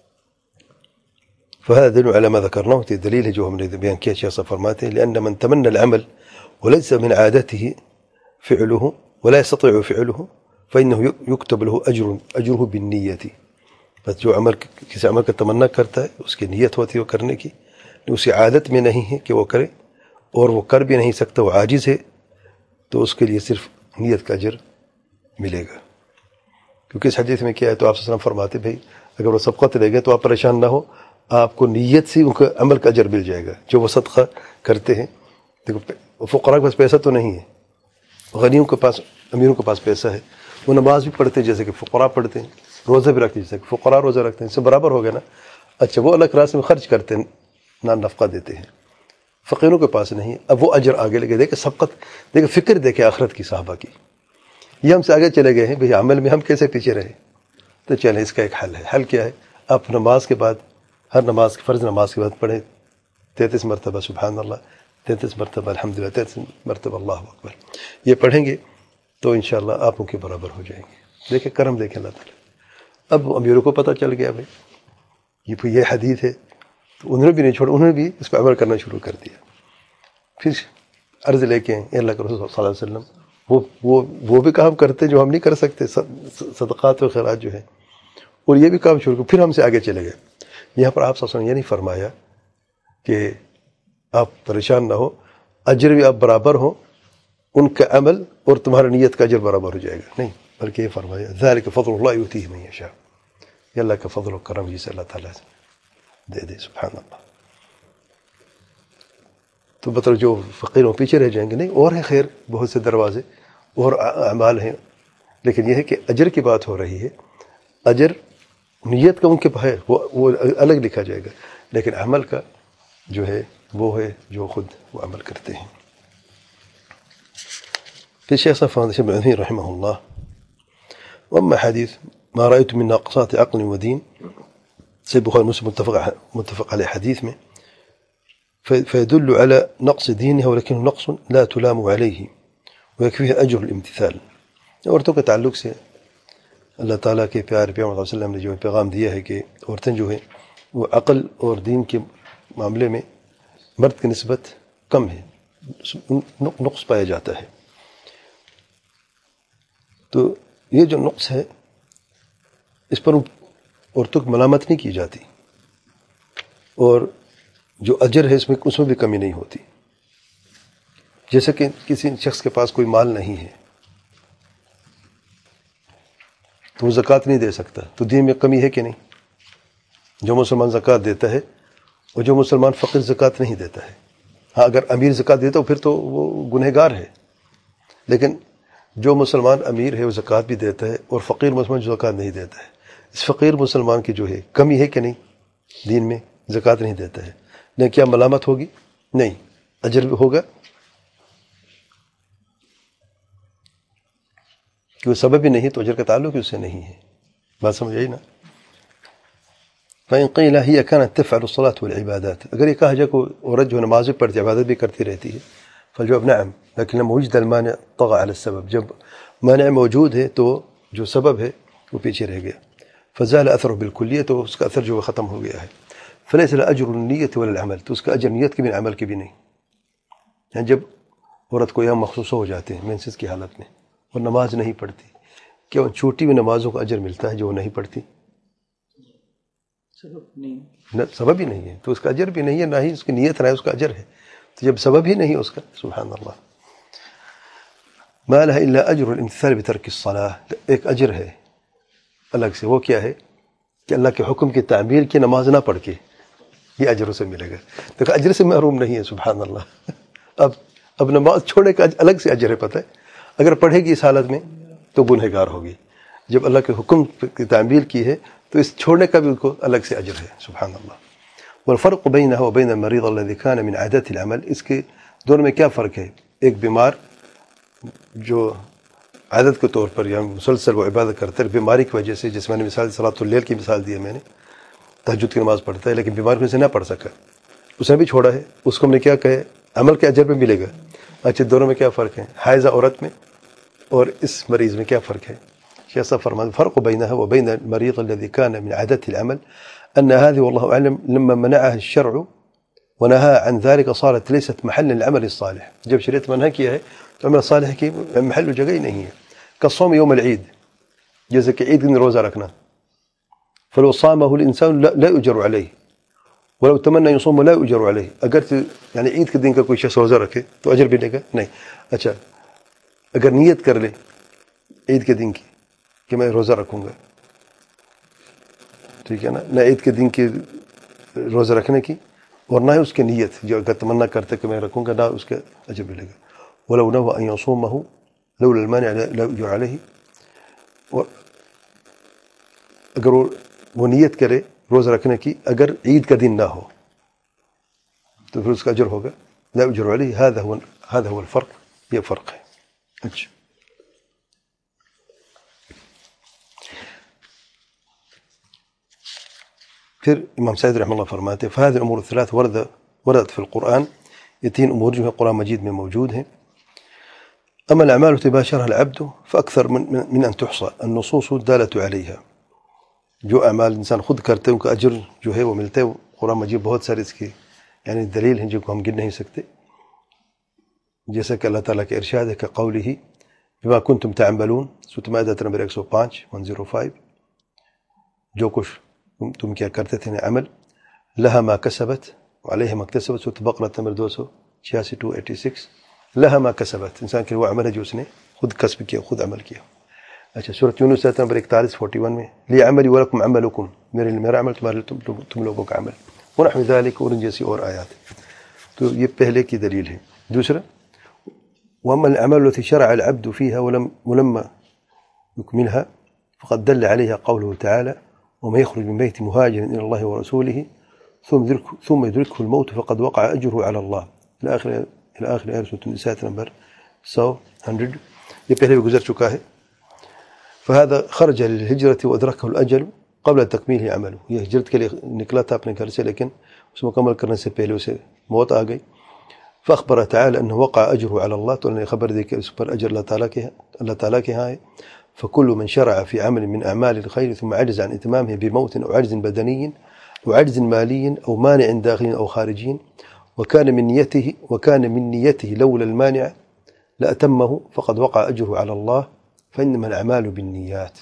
Speaker 1: فهذا دلیل على ما ذكرناه, یہ دلیل ہے جو ہم نے بیان کیا. شیخ صاحب فرماتے ہیں لأن من تمنى العمل وليس من عادته فعله ولا يستطيع فعله فإنه يكتب له أجر أجره بالنية. بس جو عمل کسی عمل کا تمنا کرتا ہے اس کی نیت ہوتی ہے وہ کرنے کی، اسی عادت میں نہیں ہے کہ وہ کرے، اور وہ کر بھی نہیں سکتا، وہ عاجز ہے، تو اس کے لیے صرف نیت کا اجر ملے گا. کیونکہ اس حدیث میں کیا ہے، تو آپ صلی اللہ علیہ وسلم فرماتے بھائی اگر وہ صدقہ لے گئے تو آپ پریشان نہ ہو، آپ کو نیت سے ان کا عمل کا اجر مل جائے گا جو وہ صدقہ کرتے ہیں. دیکھو فقراء کے پاس پیسہ تو نہیں ہے، غنیوں کے پاس، امیروں کے پاس پیسہ ہے، وہ نماز بھی پڑھتے ہیں جیسے کہ فقراء پڑھتے ہیں، روزہ بھی رکھتے ہیں جیسے کہ فقراء روزہ رکھتے ہیں، اس سے برابر ہو گیا نا. اچھا وہ الگ راستے میں خرچ کرتے ہیں، نہ نفقہ دیتے ہیں، فقیروں کے پاس نہیں. اب وہ اجر آگے لگے. دیکھیں سبقت، دیکھیں فکر، دیکھیں آخرت کی صحابہ کی. یہ ہم سے آگے چلے گئے ہیں بھئی عمل میں ہم کیسے پیچھے رہے. تو چلیں اس کا ایک حل ہے. حل کیا ہے؟ آپ نماز کے بعد، ہر نماز فرض نماز کے بعد پڑھیں تینتیس مرتبہ سبحان اللہ، تینتیس مرتبہ الحمدللہ، تینتیس مرتبہ اللہ اکبر. یہ پڑھیں گے تو انشاءاللہ آپ ان کے برابر ہو جائیں گے. دیکھیں کرم دیکھیں اللہ تعالیٰ. اب امیروں کو پتہ چل گیا بھائی یہ یہ حدیث ہے، تو انہوں نے بھی نہیں چھوڑا، انہوں نے بھی اس پہ عمل کرنا شروع کر دیا. پھر عرض لے کے اے اللہ کے رسول صلی اللہ علیہ وسلم، وہ وہ وہ بھی کام کرتے جو ہم نہیں کر سکتے، صدقات و خیرات جو ہے، اور یہ بھی کام شروع کر. پھر ہم سے آگے چلے گئے. یہاں پر آپ صلی اللہ علیہ وسلم یہ نہیں فرمایا کہ آپ پریشان نہ ہو، اجر بھی آپ برابر ہو، ان کا عمل اور تمہارا نیت کا اجر برابر ہو جائے گا، نہیں، بلکہ یہ فرمایا ذالک فضل اللہ یؤتیہ من یشاء، یہ اللہ کا فضل و کرم جسے اللہ تعالیٰ دے دے. سبحان اللہ. تو مطلب جو فقیروں پیچھے رہ جائیں گے نہیں، اور ہیں خیر بہت سے دروازے اور اعمال ہیں، لیکن یہ ہے کہ اجر کی بات ہو رہی ہے. اجر نیت کا ان کے ہے وہ وہ الگ لکھا جائے گا، لیکن عمل کا جو ہے وہ ہے جو خود وہ عمل کرتے ہیں. پھر شیخ صفوان بن عثیمین رحمہ اللہ، واما حدیث ما رأيت من ناقصات عقل ودين، صحيح البخاري ومسلم متفق متفق على حديث میں، فيدل على نقص دينها ولكنه نقص لا تلام عليه ويكفيه أجر الامتثال. عورتوں کے تعلق سے اللہ تعالیٰ کے پیار پیغمبر صلی اللہ علیہ وسلم نے جو پیغام دیا ہے کہ عورتیں جو ہیں وہ عقل اور دین کے معاملے میں مرد کی نسبت کم ہے، نقص پایا جاتا ہے. تو یہ جو نقص ہے اس پر عورتوں کی ملامت نہیں کی جاتی، اور جو اجر ہے اس میں اس میں بھی کمی نہیں ہوتی. جیسے کہ کسی شخص کے پاس کوئی مال نہیں ہے تو وہ زکوٰۃ نہیں دے سکتا، تو دین میں کمی ہے کہ نہیں؟ جو مسلمان زکوٰۃ دیتا ہے اور جو مسلمان فقیر زکوٰۃ نہیں دیتا ہے. ہاں اگر امیر زکوٰۃ دیتا ہو پھر تو وہ گنہگار ہے، لیکن جو مسلمان امیر ہے وہ زکوٰۃ بھی دیتا ہے، اور فقیر مسلمان جو زکوٰۃ نہیں دیتا ہے، اس فقیر مسلمان کی جو ہے کمی ہے کہ نہیں؟ دین میں زکوٰۃ نہیں دیتا ہے، لیکن کیا ملامت ہوگی؟ نہیں، اجر بھی ہوگا، کہ وہ سبب ہی نہیں تو اجر کا تعلق ہی اس سے نہیں ہے. بات سمجھ آئی نا؟ فإن قيل هي كانت تفعل الصلاة والعبادات، اگر یہ کہا جائے کہ عورت جو نماز بھی پڑھتی عبادت بھی کرتی رہتی ہے، فالجواب نعم، لیکن لما وجد المانع طغى على السبب، جب مانع موجود ہے تو جو سبب ہے وہ پیچھے رہ گیا. فزال اثره بالکلیہ، تو اس کا اثر جو ختم ہو گیا ہے. فليس له اجر النیت ولا العمل، تو اس کا اجر نیت کی بھی عمل کی بھی نہیں. یعنی جب عورت کو یہاں مخصوص ہو جاتے ہیں مینسس کی حالت میں اور نماز نہیں پڑھتی، کیا ان چھوٹی ہوئی نمازوں کا اجر ملتا ہے جو وہ نہیں پڑھتی؟ سبب نہیں، سبب ہی نہیں ہے تو اس کا اجر بھی نہیں ہے، نہ ہی اس کی نیت نہ اس کا اجر ہے. تو جب سبب ہی نہیں اس کا، سبحان اللہ. ما لها الا اجر الامتثال بترك الصلاة، ایک اجر ہے الگ سے، وہ کیا ہے کہ اللہ کے حکم کی تعمیل کی، نماز نہ پڑھ کے، یہ اجر اسے ملے گا. دیکھو اجر سے محروم نہیں ہے، سبحان اللہ. اب اب نماز چھوڑنے کا الگ سے اجر ہے، پتہ ہے اگر پڑھے گی اس حالت میں تو گنہگار ہوگی. جب اللہ کے حکم کی تعمیل کی ہے تو اس چھوڑنے کا بھی اس کو الگ سے اجر ہے، سبحان اللہ. والفرق بينها وبين المريض الذي كان من عادات العمل، اس کے دونوں میں کیا فرق ہے؟ ایک بیمار جو عادت کے طور پر یا مسلسل وہ عبادت کرتا ہے بیماری کی وجہ سے، جس میں نے مثال صلاۃ اللیل کی مثال دی ہے، میں نے تہجد کی نماز پڑھتا ہے لیکن بیمار کو سے نہ پڑھ سکا، اس نے بھی چھوڑا ہے، اس کو ہم نے کیا کہے عمل کے اجر میں ملے گا. اچھا دونوں میں کیا فرق ہے؟ حائضہ عورت میں اور اس مریض میں کیا فرق ہے؟ شیخ صاحب فرمان فرق بينها وبين المريض الذي كان من عادات العمل أن هذه والله أعلم لما منعها الشرع ونهى عن ذلك صارت ليست محل العمل الصالح. جب شریعت منع کیا ہے تو عمل صالح کی محل جگہ ہی نہیں ہے. كالصوم يوم العيد، جیسے کہ عید دن روزہ رکھنا، فلو صامه الإنسان لا, لا يؤجر عليه ولو تمنى يصوم لا يؤجر عليه. اگر یعنی عید کے دن کا کوئی شخص روزہ رکھے تو اجر ملے گا نہیں. اچھا اگر نیت کر لے عید کے دن کی کہ میں روزہ رکھوں گا, ٹھیک ہے نا, نہ عید کے دن کی روزہ رکھنے کی اور نہ ہی اس کی نیت جو اگر تمنا کرتے کہ میں رکھوں گا, نہ اس کا اجر ملے گا. ولو نوى أن يصومه لولا المانع لا يؤجر عليه. اور اگر وہ نیت کرے روزہ رکھنے کی اگر عید کا دن نہ ہو تو پھر اس کا اجر ہوگا لا يؤجر عليه. هذا هو هذا هو الفرق, یہ فرق ہے. اچھا پھر امام سعید رحمہ اللہ فرماتے فهذه الأمور الثلاث ورد وردت في القرآن, یہ تین امور جو ہے قرآن مجید میں موجود ہیں. أما الأعمال التي باشرها العبد فأكثر من, من أن تحصى النصوص الدالة عليها. جو اعمال انسان خود کرتے ہیں ان کا اجر جو ہے وہ ملتا ہے. قرآن مجید بہت سارے اس کی یعنی دلیل ہیں جو کو ہم گن نہیں سکتے, جیسا کہ اللہ تعالیٰ کے ارشاد ہے کہ قوله بما كنتم تعملون سورۃ مائدہ نمبر ایک سو پانچ ایک سو پانچ, جو کچھ تم کیا کرتے تھے عمل, لها ما كسبت وعليها ما اكتسبت سورۃ بقرہ نمبر دو سو چھیاسی ٹو ایٹی سکس. لها ما كسبت انسان کے وہ عمل ہے جو اس نے خود کسب کیا, خود عمل کیا. اچھا سورۃ یونس نمبر اکتالیس فورٹی ون میں لِعَمَلِي وَلَكُمْ عَمَلُكُمْ, میرے میرا عمل تمہارے تم, تم لوگوں کا عمل. ونحو ذلك اور ان جیسی اور آیات. تو یہ پہلے کی دلیل ہے. دوسرا وَأَمَّا الْأَعْمَالُ الَّتِي شَرَعَ الْعَبْدُ فِيهَا وَلَمْ وَلَمَّا يُكْمِلْهَا فقد دل عليها قوله تعالى وما يخرج من بيت مهاجر إلى الله ورسوله ثم يدركه الموت فقد وقع أجره على الله إلى آخر إلى آخر آية سورة النساء نمبر مئة. یہ پہلے بھی گزر چکا ہے. فهذا خرج للهجرة وأدركه الأجل قبل تكميله عمله. یہ ہجرت کے لیے نکلا تھا اپنے گھر سے لیکن اس مکمل کرنے سے پہلے اسے موت آ گئی. فأخبر تعالى أنه وقع أجره على الله, تو انہوں نے خبر دی کہ اس پر اجر اللہ تعالیٰ کے اللہ تعالیٰ کے ہاں ہے. فكل من شرع في عمل من أعمال الخير ثم عجز عن إتمامه بموت أو عجز بدني أو عجز مالي أو مانع داخلي أو خارجي وكان من نيته وكان من نيته لولا المانع لأتمه فقد وقع أجره على الله فإنما الأعمال بالنيات.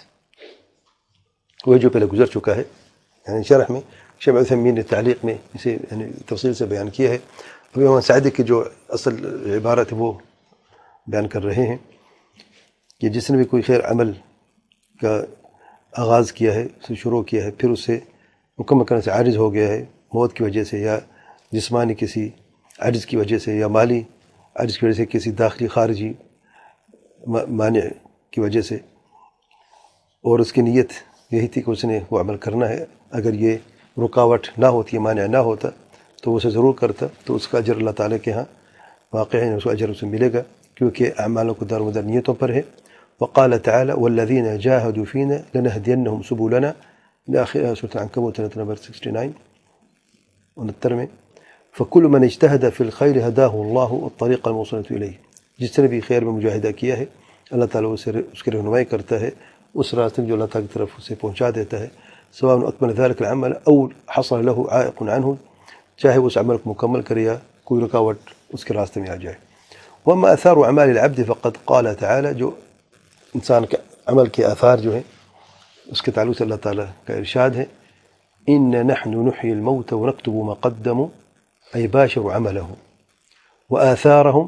Speaker 1: وہ جو پہلے گزر چکا ہے یعنی شرح میں شیخ عثیمین نے تعلیق میں اسے یعنی تفصیل سے بیان کیا ہے. ابھی امام سعدی کی جو اصل عبارت ہے وہ بیان کر رہے ہیں کہ جس نے بھی کوئی خیر عمل کا آغاز کیا ہے, اسے شروع کیا ہے, پھر اسے مکمل کرنے سے عاجز ہو گیا ہے موت کی وجہ سے یا جسمانی کسی عجز کی وجہ سے یا مالی عجز کی وجہ سے, کسی داخلی خارجی مانع کی وجہ سے, اور اس کی نیت یہی تھی کہ اس نے وہ عمل کرنا ہے, اگر یہ رکاوٹ نہ ہوتی, مانع نہ ہوتا تو وہ اسے ضرور کرتا, تو اس کا اجر اللہ تعالیٰ کے ہاں واقع ہے, اس کو اجر اسے ملے گا کیونکہ اعمالوں کو دار مدار نیتوں پر ہے. وقال تعالى والذين جاهدوا فينا لنهدينهم سبلنا إلى آخر سورة العنكبوت نمبر تسعة وستين انہتر میں. فكل من اجتهد في الخير هداه الله الطريق الموصلة إليه. جس نے بھی خیر میں مجاہدہ کیا ہے اللہ تعالیٰ اسے اس کی رہنمائی کرتا ہے اس راستے جو اللہ تعالیٰ کی طرف اسے پہنچا دیتا ہے. سواء أكمل ذلك العمل أو حصل له عائق عنه, چاہے وہ اس عمل کو مکمل کرے یا کوئی رکاوٹ اس کے راستے میں آ جائے. وأما آثار أعمال العبد فقد قال تعالى, جو انسان کے عمل کے آثار جو ہیں اس کے تعلق سے اللہ تعالیٰ کا ارشاد ہے إن نحن نحيي الموت ونكتب ما قدموا أي باشروا عملهم وآثارهم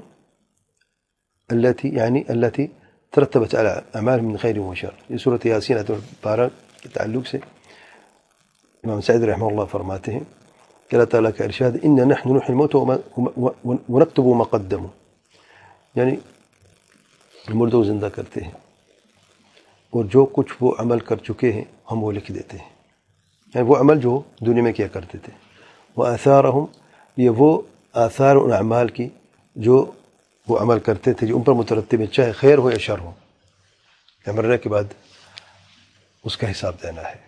Speaker 1: التي يعني التي ترتبت على أعمالهم من خير وشر. یہ سورۃ یاسین آیت بارہ کے تعلق سے امام سعید رحمہ اللہ فرماتے ہیں کہ اللہ تعالیٰ کا ارشاد إن نحن نحيي الموت ونكتب ما قدموا, یعنی مردوں کو زندہ کرتے ہیں اور جو کچھ وہ عمل کر چکے ہیں ہم وہ لکھ دیتے ہیں, یعنی وہ عمل جو دنیا میں کیا کرتے تھے. وآثارہم, یہ وہ آثار ان اعمال کی جو وہ عمل کرتے تھے جو ان پر مترتب ہے, چاہے خیر ہو یا شر ہو, مرنے کے بعد اس کا حساب دینا ہے.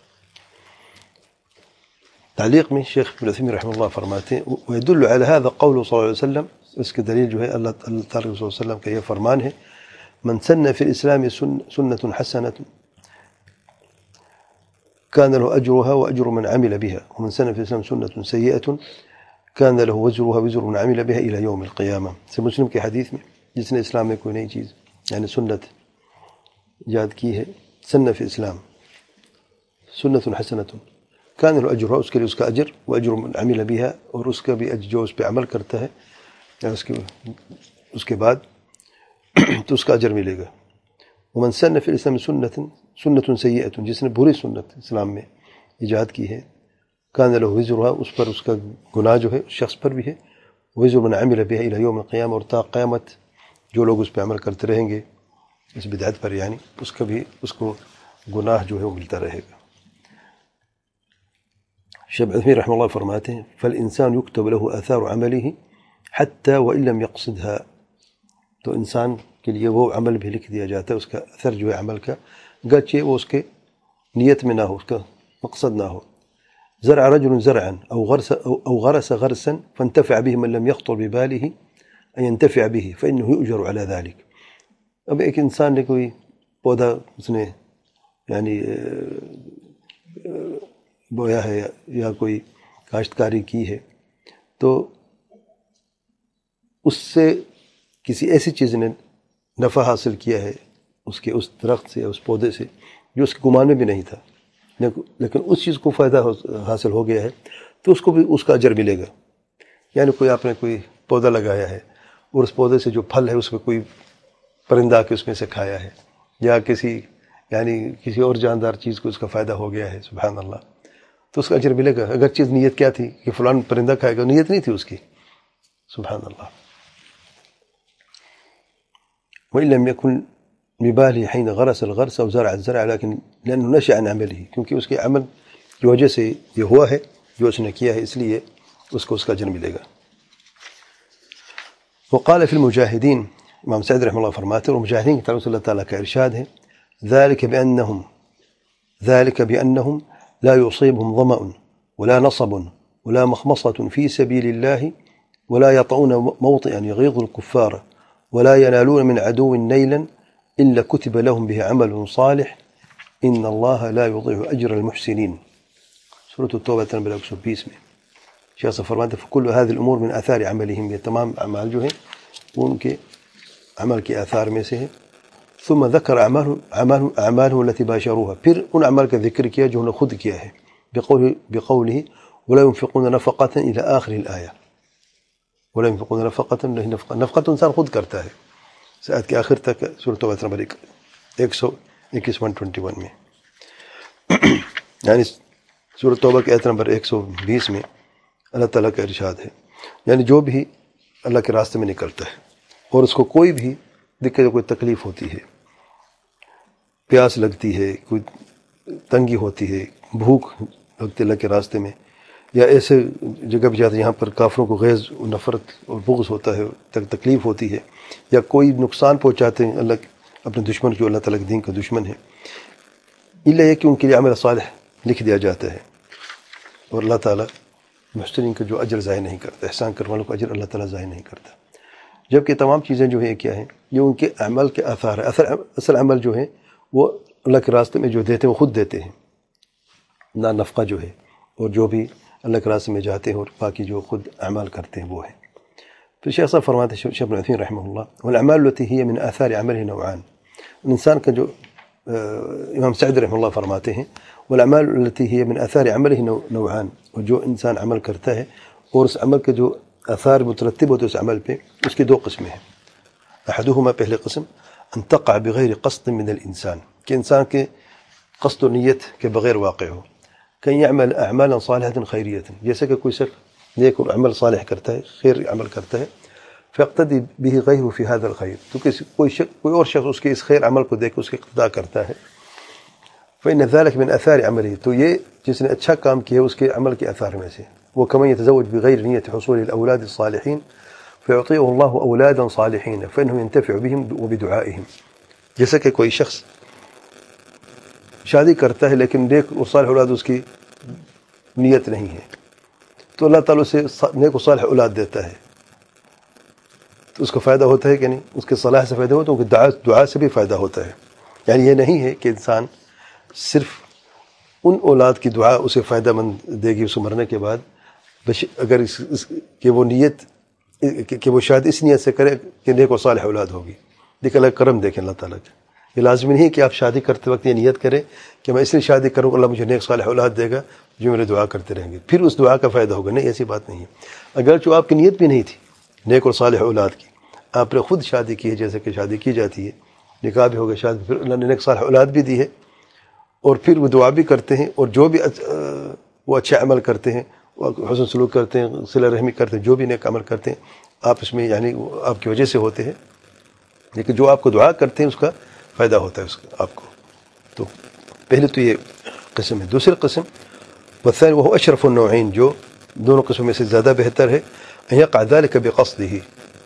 Speaker 1: تعلیق میں شیخ ابن عثیمین رحمہ اللہ فرماتے ہیں ويدل على هذا قول صلی اللہ علیہ وسلم, اس کی دلیل جو ہے اللہ تعالیٰ صلی اللہ علیہ وسلم کا یہ فرمان ہے من سن في الإسلام سنة حسنة كان له أجرها وأجر من عمل بها ومن سن في الإسلام سنة سيئة كان له وزرها وزر من عمل بها إلى يوم القيامة. سے مسلم کے حدیث میں جس نے اسلام میں کوئی نئی چیز یعنی سنت ایجاد کی ہے, سن فی اسلام سنت حسنۃ کان له اجرها، اس کے لیے اس کا اجر، واجر من عمل بها، اور اس کا بھی اجر جو اس پہ عمل کرتا ہے یعنی اس کے اس کے بعد تو اس کا اجر ملے گا. ومن سن فی الاسلام سنت سنت سیئۃ، جس نے بری سنت اسلام میں ایجاد کی ہے، کان له وزرها، اس پر اس کا گناہ جو ہے اس شخص پر بھی ہے، وزر من عمل بها الى یوم القیامہ، اور تا قیامت جو لوگ اس پہ عمل کرتے رہیں گے اس بدعت پر، یعنی اس کا بھی اس کو گناہ جو ہے وہ ملتا رہے گا. شیخ عثیمین رحمہ اللہ فرماتے ہیں فالانسان یکتب له آثار عمله حتى وان لم يقصدها، تو انسان کے لیے وہ عمل بھی لکھ دیا جاتا ہے، اس کا اثر جو ہے عمل کا، گرچہ وہ اس کے نیت میں نہ ہو، اس کا مقصد نہ ہو. زرع رجل زرعا او غرس او غرس غرسا فانتفع به من لم يخطر بباله ان ينتفع به فانه يؤجر على ذلك. اب ایک انسان نے کوئی پودا اس نے یعنی بویا ہے یا کوئی کاشتکاری کی ہے، تو اس سے کسی ایسی چیز نے نفع حاصل کیا ہے اس کے اس درخت سے یا اس پودے سے جو اس کے گمان میں بھی نہیں تھا، لیکن اس چیز کو فائدہ حاصل ہو گیا ہے تو اس کو بھی اس کا اجر ملے گا. یعنی کوئی آپ نے کوئی پودا لگایا ہے اور اس پودے سے جو پھل ہے اس میں کوئی پرندہ کے اس میں سے کھایا ہے، یا کسی یعنی کسی اور جاندار چیز کو اس کا فائدہ ہو گیا ہے، سبحان اللہ، تو اس کا اجر ملے گا. اگر چیز نیت کیا تھی کہ فلان پرندہ کھائے گا، نیت نہیں تھی اس کی، سبحان اللہ. وإن لم يكن بباله حين غرس الغرس أو زرع الزرع لكن لأنه نشأ عن عمله، کیونکہ اس کے عمل کی وجہ سے یہ ہوا ہے جو اس نے کیا ہے، اس لیے اس کو اس کا اجر ملے گا. وقال في المجاهدين، امام سعد رحمہ اللہ فرماتے ہیں، اور مجاہدین کی طرف سے اللہ تعالیٰ کا ارشاد ہے ذلك بأنهم ذلك بأنهم لا يصيبهم ظمأ ولا نصب ولا مخمصة في سبيل الله ولا يطعون موطئا يغيظ الكفار ولا ينالون من عدو نيلا إلا كتب لهم به عمل صالح إن الله لا يضيع أجر المحسنين. سورة التوبة نمبر ایک سو بیس میں شیخ صاحب فرماتے ہیں فكل هذه الأمور من آثار عملهم، یہ تمام اعمال جو ہیں وہ ان کے عمل کے آثار میں سے ہے. ثم ذكر اعماله اعماله التي باشروها، پھر ان اعمال کا ذکر کیا جو انہوں نے خود کیا ہے، بقوله بقوله ولا ينفقون نفقة الى آخر الآية. ولا ينفقون نفقة، نفقة نفقة انسان خود کرتا ہے، آیت کے آخر تک سورۃ توبہ نمبر ایک سو اکیس ون ٹوینٹی ون میں، یعنی سورۃ توبہ کی آیت نمبر ایک سو بیس میں اللہ تعالیٰ کا ارشاد ہے یعنی جو بھی اللہ کے راستے میں نکلتا ہے اور اس کو کوئی بھی دقت، کوئی تکلیف ہوتی ہے، پیاس لگتی ہے، کوئی تنگی ہوتی ہے، بھوک لگتی اللہ کے راستے میں، یا ایسے جگہ بھی جاتے ہیں یہاں پر کافروں کو غیظ و نفرت اور بغض ہوتا ہے، تکلیف ہوتی ہے، یا کوئی نقصان پہنچاتے ہیں اللہ اپنے دشمن کی، اللہ تعالیٰ کے دین کا دشمن ہے، الا یہ کہ ان کے لیے عمل صالح لکھ دیا جاتا ہے، اور اللہ تعالیٰ محسنین کا جو اجر ضائع نہیں کرتا، احسان کرنے والوں کا اجر اللہ تعالیٰ ضائع نہیں کرتا. جبکہ تمام چیزیں جو ہیں کیا ہیں، یہ ان کے اعمال کے آثار ہیں. اصل اصل عمل جو ہے وہ اللہ کے راستے میں جو دیتے ہیں وہ خود دیتے ہیں، نہ نفقہ جو ہے، اور جو بھی اللہ کے راستے میں جاتے ہیں اور باقی جو خود اعمال کرتے ہیں وہ ہے. تو شیخ صاحب فرماتے ہیں شیخ ابن عثیمین رحمہ اللہ والاعمال التي هي من آثار عمله نوعان، انسان کا جو امام سعد رحمہ اللہ فرماتے ہیں والاعمال التي هي من آثار عمله نوعان، اور جو انسان عمل کرتا ہے اور اس عمل کے جو آثار مترتب ہوتے اس عمل پہ، اس کی دو قسمیں ہیں. احدهما، پہلے قسم، ان تقع بغیر قصد من الانسان، کہ انسان کے قصد و نیت کے بغیر واقع ہو. کہیں یعمل اعمالا صالحة خیریة، جیسے کہ کوئی شخص نیک اور عمل صالح کرتا ہے، خیر عمل کرتا ہے، فیقتدی به غیره فی هذا الخیر، تو کسی کوئی شخص کوئی اور شخص اس کے اس خیر عمل کو دیکھ اس کے اقتداء کرتا ہے. فإن ذلك من آثار عمله، تو یہ جس نے اچھا کام کیا اس کے عمل کے آثار میں سے. وكمن يتزوج بغير نية حصول الأولاد الصالحين فيعطيه الله أولادا صالحين فإنه ينتفع بهم وبدعائهم، جیسا کہ کوئی شخص شادی کرتا ہے لیکن نیک اور صالح اولاد اس کی نیت نہیں ہے، تو اللہ تعالیٰ اسے نیک و صالح اولاد دیتا ہے، تو اس کو فائدہ ہوتا ہے کہ نہیں؟ اس کے صلاح سے فائدہ ہوتا ہے، ان کی دعا دعا سے بھی فائدہ ہوتا ہے. یعنی یہ نہیں ہے کہ انسان صرف ان اولاد کی دعا اسے فائدہ مند دے گی اسے مرنے کے بعد، بش اگر اس, اس کہ وہ نیت کہ, کہ وہ شاید اس نیت سے کرے کہ نیک و صالح اولاد ہوگی. دیکھ اللہ کرم دیکھیں اللہ تعالیٰ کا یہ لازمی نہیں کہ آپ شادی کرتے وقت یہ نیت کریں کہ میں اس لیے شادی کروں اللہ مجھے نیک صالح اولاد دے گا جو میرے دعا کرتے رہیں گے پھر اس دعا کا فائدہ ہوگا. نہیں، ایسی بات نہیں ہے. اگرچہ آپ کی نیت بھی نہیں تھی نیک اور صالح اولاد کی، آپ نے خود شادی کی ہے جیسے کہ شادی کی جاتی ہے، نکاح بھی ہو گیا، شادی، پھر اللہ نے نیک صالح اولاد بھی دی ہے، اور پھر وہ دعا بھی کرتے ہیں، اور جو بھی وہ اچھا عمل کرتے ہیں، حسن سلوک کرتے ہیں، صلہ رحمی کرتے ہیں، جو بھی نیک عمل کرتے ہیں آپ اس میں یعنی آپ کی وجہ سے ہوتے ہیں، لیکن جو آپ کو دعا کرتے ہیں اس کا فائدہ ہوتا ہے اس کا آپ کو. تو پہلے تو یہ قسم ہے. دوسری قسم والثاني وهو اشرف النوعين، جو دونوں قسموں میں سے زیادہ بہتر ہے، ان يقع ذلك بقصده،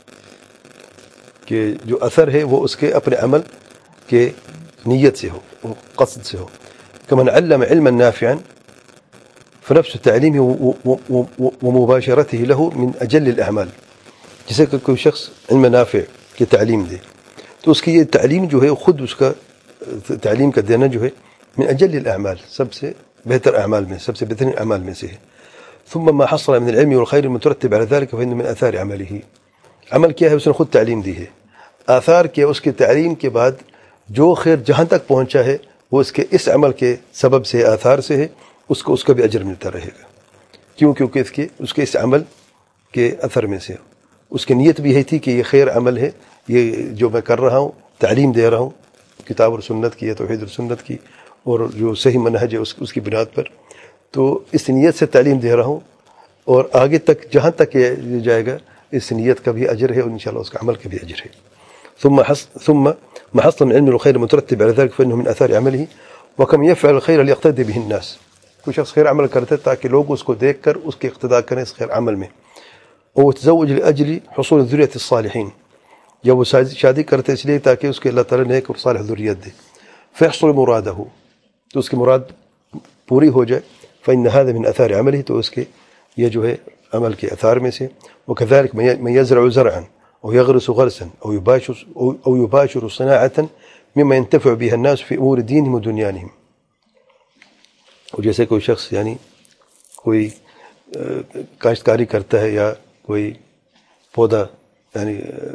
Speaker 1: کہ جو اثر ہے وہ اس کے اپنے عمل کے نیت سے ہو، قصد سے ہو. كمن علم علما نافعا فنفس تعليمه ومباشرته له من اجل الاعمال. جسے کہ کوئی شخص علم نافع کی تعلیم دے تو اس کی یہ تعلیم جو ہے خود اس کا تعلیم کا دینا جو ہے من اجل الاعمال، سب سے بہتر اعمال میں، سب سے بہترین اعمال میں سے ہے. ثم ما حصل من العلم والخير المترتب على ذلك فإنه من آثار عمله. عمل کیا ہے اس نے خود تعلیم دی ہے، آثار کیا اس کی تعلیم کے بعد جو خیر جہاں تک پہنچا ہے وہ اس کے اس عمل کے سبب سے، آثار سے ہے، اس کو اس کا بھی اجر ملتا رہے گا. کیوں؟ کیونکہ اس کے اس کے اس عمل کے اثر میں سے اس کی نیت بھی یہی تھی کہ یہ خیر عمل ہے، یہ جو میں کر رہا ہوں تعلیم دے رہا ہوں کتاب اور سنت کی یا توحید اور سنت کی اور جو صحیح منہج ہے اس اس کی بنیاد پر، تو اس نیت سے تعلیم دے رہا ہوں، اور آگے تک جہاں تک یہ جائے گا اس نیت کا بھی اجر ہے اور انشاءاللہ اس کا عمل کا بھی اجر ہے. ثم حص ثم ما حصل من علم الخير المترتب على ذلك فإنه من آثار عمله وكم يفعل الخير ليقتدي به الناس. کوئی شخص خیر عمل کرتا ہے تاکہ لوگ اس کو دیکھ کر اس کے اقتداء کریں اس خیر عمل میں. وتزوج لأجل حصول الذرية الصالحين، یا وہ شادی کرتے اس لیے تاکہ اس کے اللہ تعالیٰ نیک اور صالح ذریت دے. فيحصل مراده، تو اس کی مراد پوری ہو جائے. فإن هذا من آثار عمله، تو اس کے یہ جو ہے عمل کے اثار میں سے. وكذلك من يزرع زرعا أو يغرس غرسا أو يباشر أو يباشر صناعة مما ينتفع بها الناس في أمور دينهم ودنيانهم. اور جیسے کوئی شخص یعنی کوئی کاشتکاری کرتا ہے یا کوئی پودا یعنی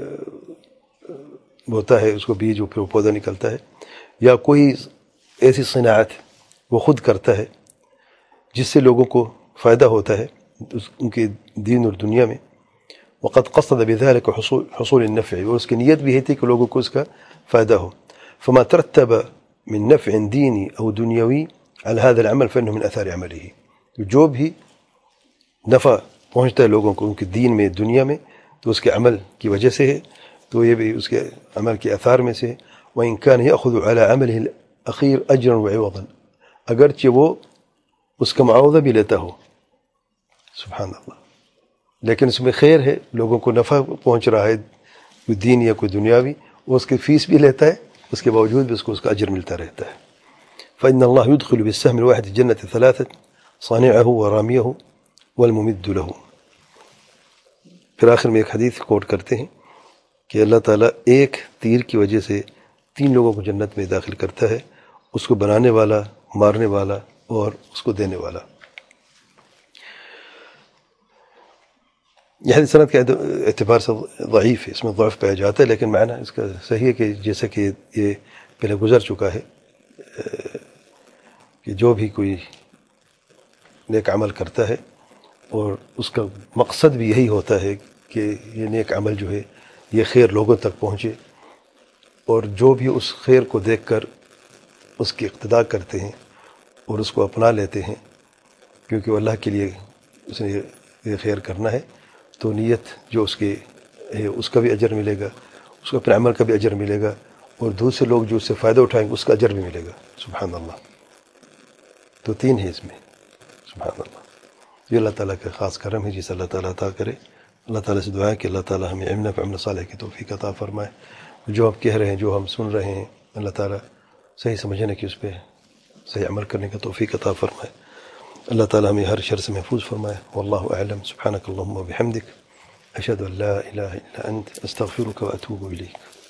Speaker 1: ہوتا ہے اس کو بیج اور پھر وہ پودا نکلتا ہے، یا کوئی ایسی صناعت وہ خود کرتا ہے جس سے لوگوں کو فائدہ ہوتا ہے ان کے دین اور دنیا میں. وقد قصد بذلك حصول حصول النفع، اور اس کی نیت بھی ہے تھی کہ لوگوں کو اس کا فائدہ ہو. فما ترتب من نفع دینی او دنیاوی على هذا العمل فإنه من آثار عمله. جو بھی نفع پہنچتا ہے لوگوں کو ان کے دین میں دنیا میں تو اس کے عمل کی وجہ سے ہے، تو یہ بھی اس کے عمل کے اثار میں سے ہے. وإن كان يأخذ على عمله الأخير أجرا وعوضا، اگرچہ وہ اس کا معاوضہ بھی لیتا ہو، سبحان اللہ، لیکن اس میں خیر ہے، لوگوں کو نفع پہنچ رہا ہے کوئی دین یا کوئی دنیاوی، وہ اس کی فیس بھی لیتا ہے، اس کے باوجود بھی اس کو اس کا اجر ملتا رہتا ہے. فإن الله يدخل بالسهم الواحد الجنة ثلاثة صانعه وراميه والممد له. پھر آخر میں ایک حدیث کوٹ کرتے ہیں کہ اللہ تعالیٰ ایک تیر کی وجہ سے تین لوگوں کو جنت میں داخل کرتا ہے، اس کو بنانے والا، مارنے والا اور اس کو دینے والا. یہ حدیث سند کے اعتبار سے ضعیف ہے، اس میں ضعف پایا جاتا ہے، لیکن معنی اس کا صحیح ہے کہ جیسا کہ یہ پہلے گزر چکا ہے کہ جو بھی کوئی نیک عمل کرتا ہے اور اس کا مقصد بھی یہی ہوتا ہے کہ یہ نیک عمل جو ہے یہ خیر لوگوں تک پہنچے، اور جو بھی اس خیر کو دیکھ کر اس کی اقتداء کرتے ہیں اور اس کو اپنا لیتے ہیں کیونکہ وہ اللہ کے لیے اس نے یہ خیر کرنا ہے، تو نیت جو اس کے ہے اس کا بھی اجر ملے گا، اس کو اپنے عمل کا بھی اجر ملے گا، اور دوسرے لوگ جو اس سے فائدہ اٹھائیں گے اس کا اجر بھی ملے گا. سبحان اللہ. تو تین ہے اس میں، سبحان اللہ. یہ اللہ تعالیٰ کا خاص کرم ہے جسے اللہ تعالیٰ عطا کرے. اللہ تعالیٰ سے دعا ہے کہ اللہ تعالیٰ ہمیں علم نافع عمل صالح کی توفیق عطا فرمائے. جو ہم کہہ رہے ہیں، جو ہم سن رہے ہیں، اللہ تعالیٰ صحیح سمجھنے کی، اس پہ صحیح عمل کرنے کا توفیق عطا فرمائے. اللہ تعالیٰ ہمیں ہر شر سے محفوظ فرمائے. واللہ اعلم. سبحانک اللہم و بحمدک، اشہد ان لا الہ الا انت، استغفرک و اتوب الیک.